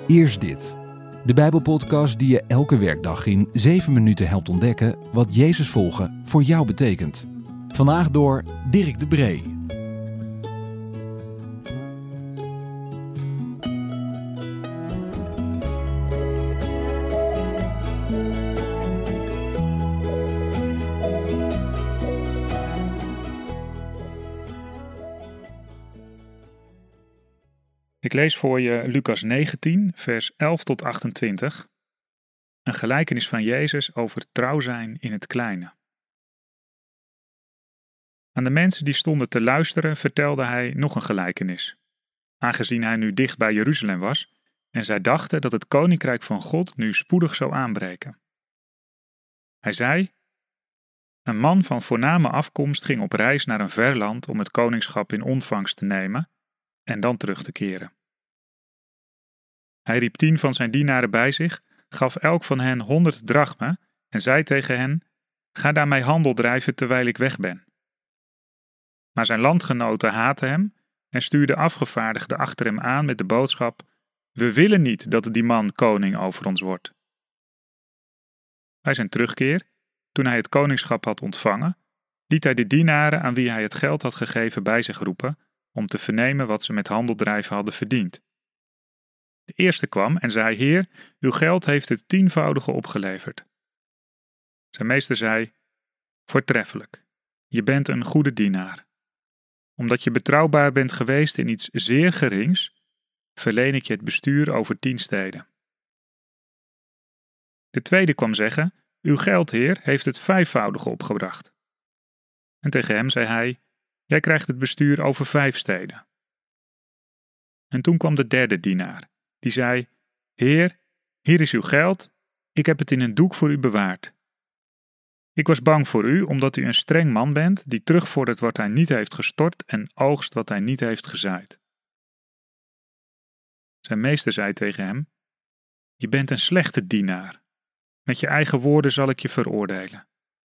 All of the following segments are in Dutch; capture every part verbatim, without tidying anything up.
Eerst dit. De Bijbelpodcast die je elke werkdag in zeven minuten helpt ontdekken wat Jezus volgen voor jou betekent. Vandaag door Dirk de Bree. Ik lees voor je Lucas negentien, vers elf tot achtentwintig. Een gelijkenis van Jezus over trouw zijn in het kleine. Aan de mensen die stonden te luisteren vertelde hij nog een gelijkenis, aangezien hij nu dicht bij Jeruzalem was en zij dachten dat het koninkrijk van God nu spoedig zou aanbreken. Hij zei: Een man van voorname afkomst ging op reis naar een ver land om het koningschap in ontvangst te nemen en dan terug te keren. Hij riep tien van zijn dienaren bij zich, gaf elk van hen honderd drachmen en zei tegen hen: Ga daarmee handel drijven terwijl ik weg ben. Maar zijn landgenoten haatten hem en stuurden afgevaardigden achter hem aan met de boodschap: We willen niet dat die man koning over ons wordt. Bij zijn terugkeer, toen hij het koningschap had ontvangen, liet hij de dienaren aan wie hij het geld had gegeven bij zich roepen om te vernemen wat ze met handeldrijven hadden verdiend. De eerste kwam en zei: Heer, uw geld heeft het tienvoudige opgeleverd. Zijn meester zei: Voortreffelijk, je bent een goede dienaar. Omdat je betrouwbaar bent geweest in iets zeer gerings, verleen ik je het bestuur over tien steden. De tweede kwam zeggen: Uw geld, Heer, heeft het vijfvoudige opgebracht. En tegen hem zei hij: Jij krijgt het bestuur over vijf steden. En toen kwam de derde dienaar, die zei: Heer, hier is uw geld, ik heb het in een doek voor u bewaard. Ik was bang voor u, omdat u een streng man bent, die terugvordert wat hij niet heeft gestort en oogst wat hij niet heeft gezaaid. Zijn meester zei tegen hem: Je bent een slechte dienaar. Met je eigen woorden zal ik je veroordelen.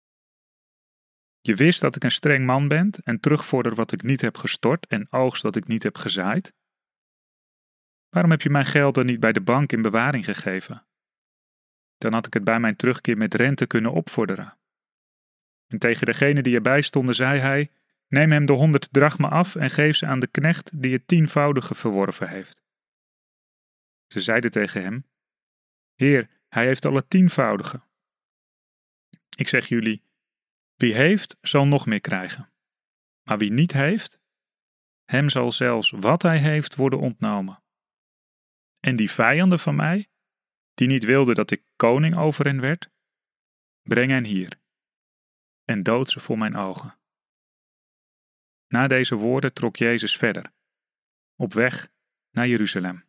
Je wist dat ik een streng man ben en terugvorder wat ik niet heb gestort en oogst wat ik niet heb gezaaid. Waarom heb je mijn geld dan niet bij de bank in bewaring gegeven? Dan had ik het bij mijn terugkeer met rente kunnen opvorderen. En tegen degene die erbij stonden zei hij: Neem hem de honderd drachmen af en geef ze aan de knecht die het tienvoudige verworven heeft. Ze zeiden tegen hem: Heer, hij heeft al het tienvoudige. Ik zeg jullie, wie heeft, zal nog meer krijgen. Maar wie niet heeft, hem zal zelfs wat hij heeft worden ontnomen. En die vijanden van mij, die niet wilden dat ik koning over hen werd, breng hen hier en dood ze voor mijn ogen. Na deze woorden trok Jezus verder, op weg naar Jeruzalem.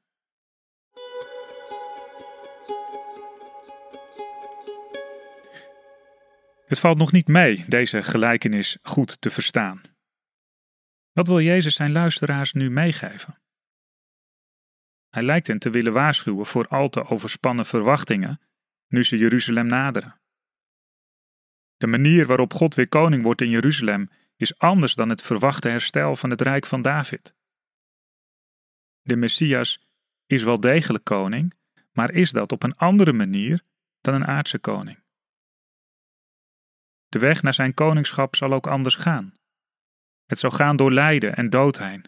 Het valt nog niet mee deze gelijkenis goed te verstaan. Wat wil Jezus zijn luisteraars nu meegeven? Hij lijkt hen te willen waarschuwen voor al te overspannen verwachtingen nu ze Jeruzalem naderen. De manier waarop God weer koning wordt in Jeruzalem is anders dan het verwachte herstel van het rijk van David. De Messias is wel degelijk koning, maar is dat op een andere manier dan een aardse koning. De weg naar zijn koningschap zal ook anders gaan. Het zal gaan door lijden en dood heen.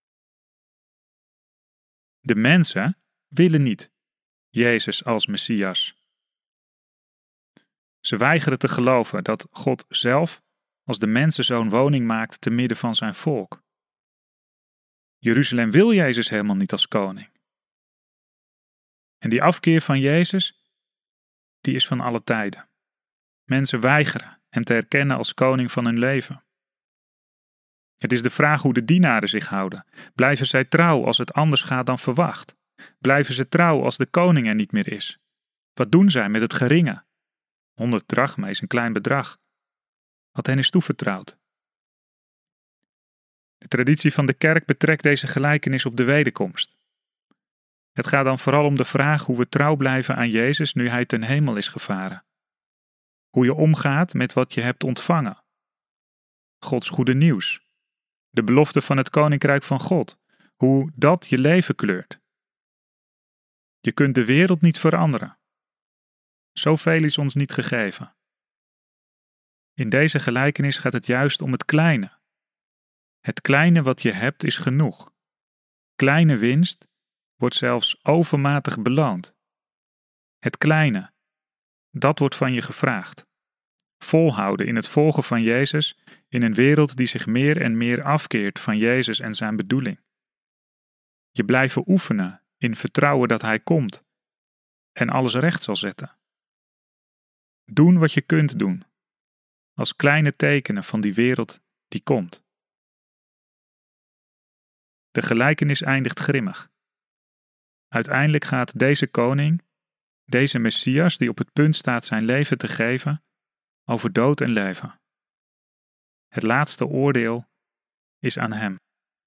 De mensen willen niet Jezus als Messias. Ze weigeren te geloven dat God zelf als de mensenzoon woning maakt te midden van zijn volk. Jeruzalem wil Jezus helemaal niet als koning. En die afkeer van Jezus, die is van alle tijden. Mensen weigeren hem te erkennen als koning van hun leven. Het is de vraag hoe de dienaren zich houden. Blijven zij trouw als het anders gaat dan verwacht? Blijven ze trouw als de koning er niet meer is? Wat doen zij met het geringe? Honderd drachmen is een klein bedrag, wat hen is toevertrouwd. De traditie van de kerk betrekt deze gelijkenis op de wederkomst. Het gaat dan vooral om de vraag hoe we trouw blijven aan Jezus nu hij ten hemel is gevaren. Hoe je omgaat met wat je hebt ontvangen. Gods goede nieuws. De belofte van het koninkrijk van God. Hoe dat je leven kleurt. Je kunt de wereld niet veranderen. Zoveel is ons niet gegeven. In deze gelijkenis gaat het juist om het kleine. Het kleine wat je hebt is genoeg. Kleine winst wordt zelfs overmatig beloond. Het kleine, dat wordt van je gevraagd. Volhouden in het volgen van Jezus in een wereld die zich meer en meer afkeert van Jezus en zijn bedoeling. Je blijven oefenen in vertrouwen dat Hij komt en alles recht zal zetten. Doen wat je kunt doen, als kleine tekenen van die wereld die komt. De gelijkenis eindigt grimmig. Uiteindelijk gaat deze koning, deze Messias die op het punt staat zijn leven te geven, over dood en leven. Het laatste oordeel is aan hem.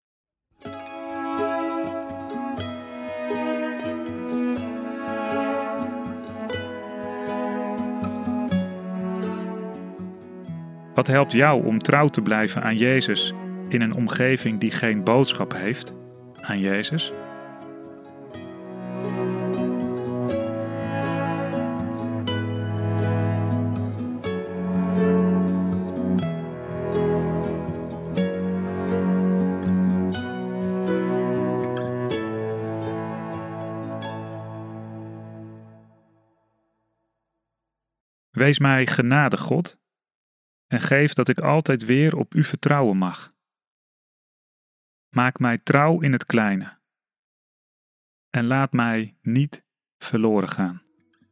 Wat helpt jou om trouw te blijven aan Jezus in een omgeving die geen boodschap heeft aan Jezus? Wees mij genadig, God, en geef dat ik altijd weer op U vertrouwen mag. Maak mij trouw in het kleine en laat mij niet verloren gaan.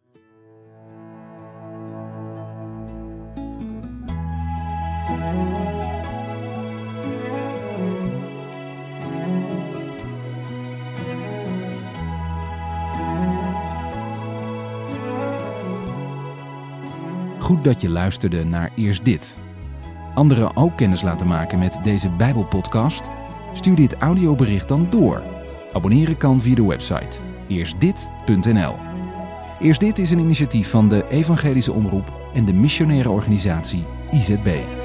Goed dat je luisterde naar Eerst Dit. Anderen ook kennis laten maken met deze Bijbelpodcast? Stuur dit audiobericht dan door. Abonneren kan via de website eerst dit punt n l. Eerst Dit is een initiatief van de Evangelische Omroep en de missionaire organisatie I Z B.